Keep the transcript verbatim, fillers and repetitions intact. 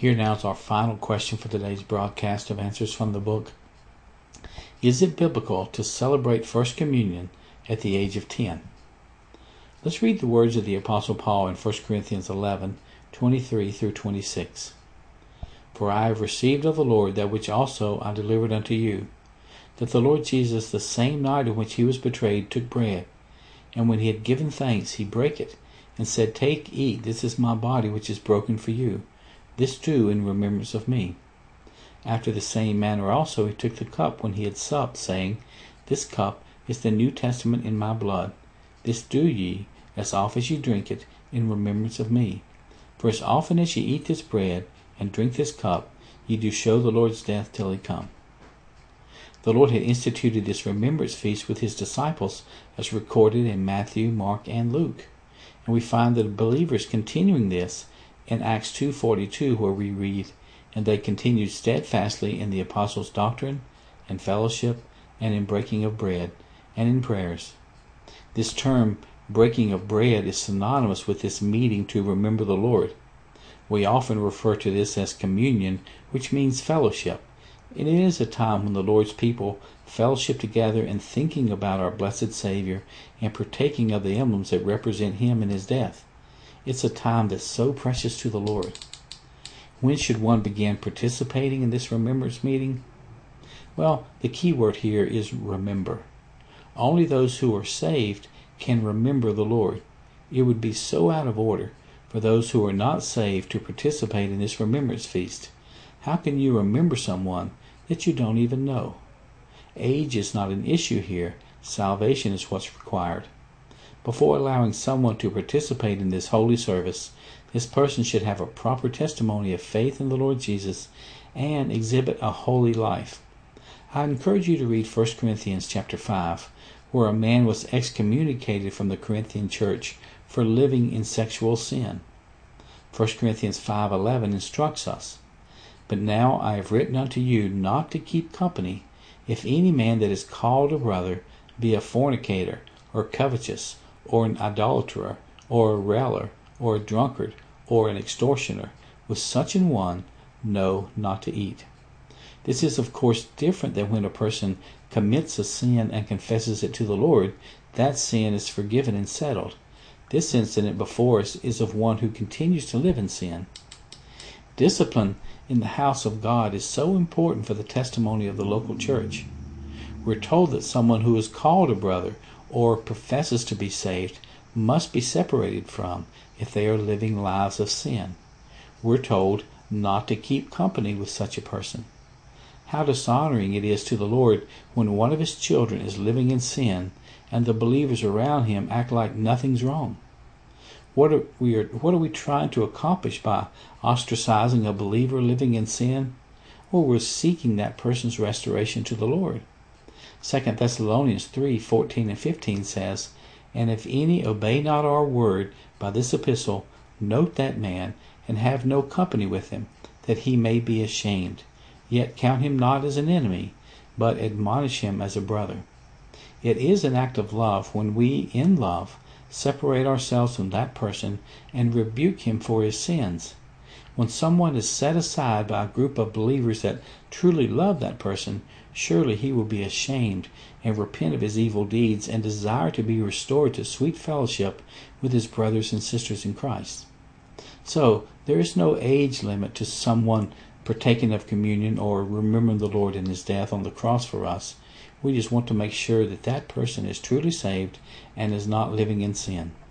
Here now is our final question for today's broadcast of Answers from the Book. Is it biblical to celebrate First Communion at the age of ten? Let's read the words of the Apostle Paul in First Corinthians eleven, twenty-three through twenty-six. For I have received of the Lord that which also I delivered unto you, that the Lord Jesus, the same night in which he was betrayed, took bread, and when he had given thanks, he brake it, and said, Take, eat, this is my body which is broken for you. This do in remembrance of me. After the same manner also he took the cup when he had supped, saying, This cup is the New Testament in my blood. This do ye, as oft as ye drink it, in remembrance of me. For as often as ye eat this bread, and drink this cup, ye do show the Lord's death till he come. The Lord had instituted this remembrance feast with his disciples, as recorded in Matthew, Mark, and Luke. And we find the believers continuing this in Acts two forty-two, where we read, And they continued steadfastly in the apostles' doctrine, and fellowship, and in breaking of bread, and in prayers. This term, breaking of bread, is synonymous with this meeting to remember the Lord. We often refer to this as communion, which means fellowship. It is a time when the Lord's people fellowship together in thinking about our blessed Savior and partaking of the emblems that represent him and his death. It's a time that's so precious to the Lord. When should one begin participating in this remembrance meeting? Well, the key word here is remember. Only those who are saved can remember the Lord. It would be so out of order for those who are not saved to participate in this remembrance feast. How can you remember someone that you don't even know? Age is not an issue here. Salvation is what's required. Before allowing someone to participate in this holy service, this person should have a proper testimony of faith in the Lord Jesus and exhibit a holy life. I encourage you to read First Corinthians chapter five, where a man was excommunicated from the Corinthian church for living in sexual sin. First Corinthians five eleven instructs us, But now I have written unto you not to keep company, if any man that is called a brother be a fornicator, or covetous, or an idolater, or a railer, or a drunkard, or an extortioner. With such an one, no, not to eat. This is of course different than when a person commits a sin and confesses it to the Lord. That sin is forgiven and settled. This incident before us is of one who continues to live in sin. Discipline in the house of God is so important for the testimony of the local church. We're told that someone who is called a brother or professes to be saved must be separated from if they are living lives of sin. We're told not to keep company with such a person. How dishonoring it is to the Lord when one of his children is living in sin and the believers around him act like nothing's wrong. What are we are, what are we trying to accomplish by ostracizing a believer living in sin? Well, we're seeking that person's restoration to the Lord. Second Thessalonians three fourteen and fifteen says, And if any obey not our word by this epistle, note that man, and have no company with him, that he may be ashamed. Yet count him not as an enemy, but admonish him as a brother. It is an act of love when we, in love, separate ourselves from that person and rebuke him for his sins. When someone is set aside by a group of believers that truly love that person, surely he will be ashamed and repent of his evil deeds and desire to be restored to sweet fellowship with his brothers and sisters in Christ. So, there is no age limit to someone partaking of communion or remembering the Lord in his death on the cross for us. We just want to make sure that that person is truly saved and is not living in sin.